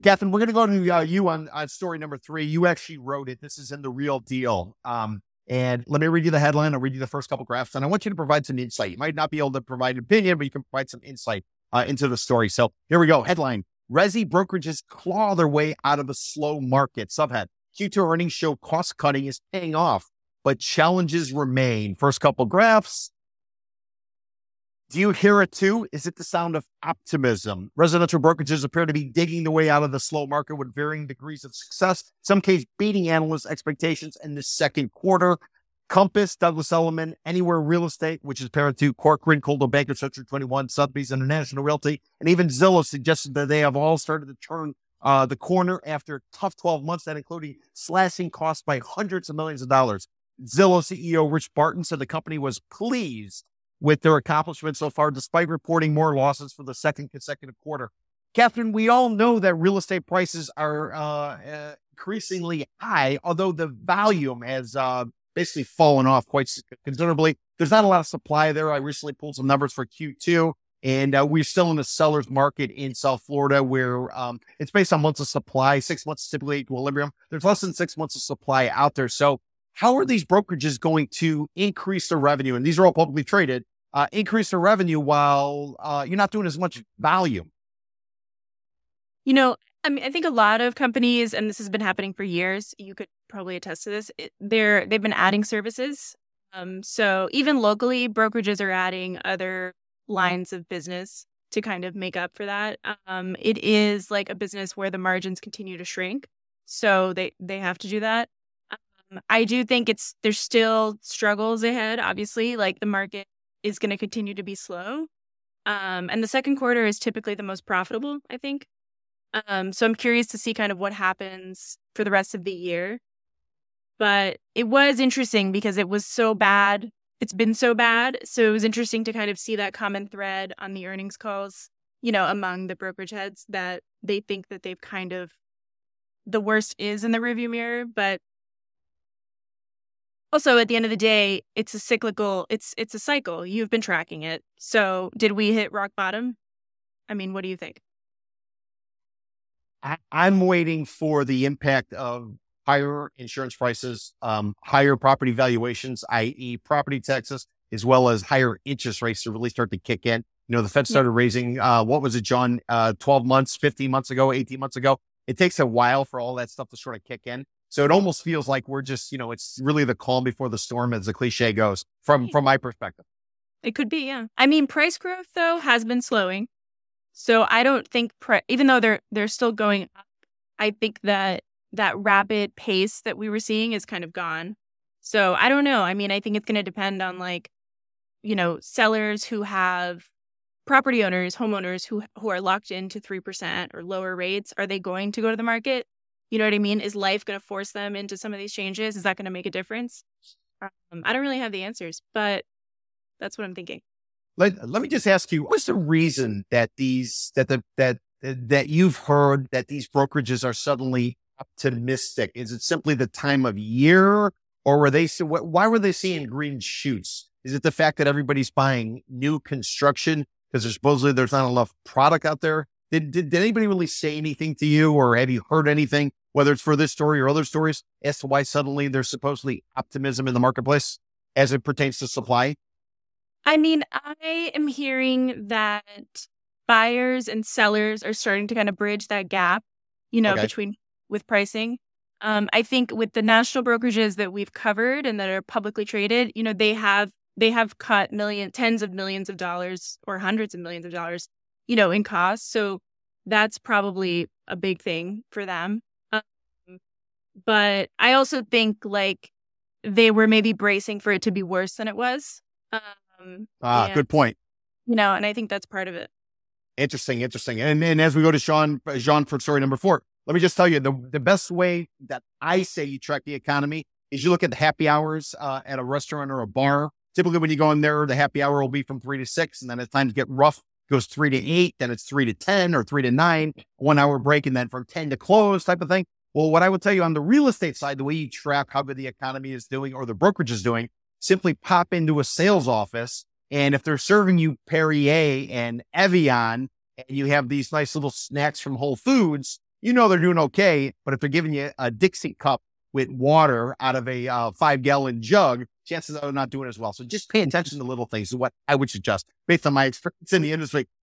Catherine, we're going to go to you on story number 3. You actually wrote it. This is in the Real Deal. And let me read you the headline. I'll read you the first couple graphs, and I want you to provide some insight. You might not be able to provide an opinion, but you can provide some insight into the story. So here we go. Headline: Resi brokerages claw their way out of a slow market. Subhead: Q2 earnings show cost cutting is paying off, but challenges remain. First couple graphs. Do you hear it too? Is it the sound of optimism? Residential brokerages appear to be digging the way out of the slow market with varying degrees of success, in some case beating analysts' expectations in the second quarter. Compass, Douglas Elliman, Anywhere Real Estate, which is parent to Corcoran, Coldwell Banker, Century 21, Sotheby's International Realty, and even Zillow suggested that they have all started to turn the corner after a tough 12 months, that including slashing costs by hundreds of millions of dollars. Zillow CEO Rich Barton said the company was pleased with their accomplishments so far, despite reporting more losses for the second consecutive quarter. Catherine, we all know that real estate prices are increasingly high, although the volume has basically fallen off quite considerably. There's not a lot of supply there. I recently pulled some numbers for Q2, and we're still in a seller's market in South Florida where it's based on months of supply. 6 months is typically equilibrium. There's less than 6 months of supply out there. So how are these brokerages going to increase their revenue? And these are all publicly traded. Increase their revenue while you're not doing as much volume? I mean, I think a lot of companies, and this has been happening for years, you could probably attest to this, they've been adding services. So even locally, brokerages are adding other lines of business to kind of make up for that. It is like a business where the margins continue to shrink. So they have to do that. I do think there's still struggles ahead, obviously, like the market is going to continue to be slow. And the second quarter is typically the most profitable, I think. So I'm curious to see kind of what happens for the rest of the year. But it was interesting because it was so bad. It's been so bad. So it was interesting to kind of see that common thread on the earnings calls, among the brokerage heads, that they think that they've kind of, the worst is in the rearview mirror. But also, at the end of the day, it's a cyclical, it's a cycle. You've been tracking it. So did we hit rock bottom? I mean, what do you think? I'm waiting for the impact of higher insurance prices, higher property valuations, i.e. property taxes, as well as higher interest rates to really start to kick in. The Fed started raising, what was it, John, 12 months, 15 months ago, 18 months ago. It takes a while for all that stuff to sort of kick in. So it almost feels like we're just, it's really the calm before the storm, as the cliche goes, from my perspective. It could be, yeah. I mean, price growth, though, has been slowing. So I don't think, even though they're still going up, I think that rapid pace that we were seeing is kind of gone. So I don't know. I mean, I think it's going to depend on sellers who have property owners, homeowners who are locked into 3% or lower rates. Are they going to go to the market? You know what I mean? Is life going to force them into some of these changes? Is that going to make a difference? I don't really have the answers, but that's what I'm thinking. Let me just ask you, what's the reason that that you've heard that these brokerages are suddenly optimistic? Is it simply the time of year, or why were they seeing green shoots? Is it the fact that everybody's buying new construction because there's not enough product out there? Did anybody really say anything to you, or have you heard anything, whether it's for this story or other stories, as to why suddenly there's supposedly optimism in the marketplace as it pertains to supply? I mean, I am hearing that buyers and sellers are starting to kind of bridge that gap, with pricing. I think with the national brokerages that we've covered and that are publicly traded, they have cut tens of millions of dollars or hundreds of millions of dollars, in costs. So that's probably a big thing for them. But I also think they were maybe bracing for it to be worse than it was. Good point. And I think that's part of it. Interesting. And as we go to Jean for story number 4, let me just tell you the best way that I say you track the economy is you look at the happy hours at a restaurant or a bar. Typically when you go in there, the happy hour will be from 3 to 6. And then as times get rough, it goes 3 to 8, then it's 3 to 10 or 3 to 9, 1 hour break. And then from 10 to close type of thing. Well, what I would tell you on the real estate side, the way you track how good the economy is doing or the brokerage is doing, simply pop into a sales office. And if they're serving you Perrier and Evian, and you have these nice little snacks from Whole Foods, you know they're doing okay. But if they're giving you a Dixie cup with water out of a 5-gallon jug, chances are they're not doing as well. So just pay attention to little things is what I would suggest based on my experience in the industry.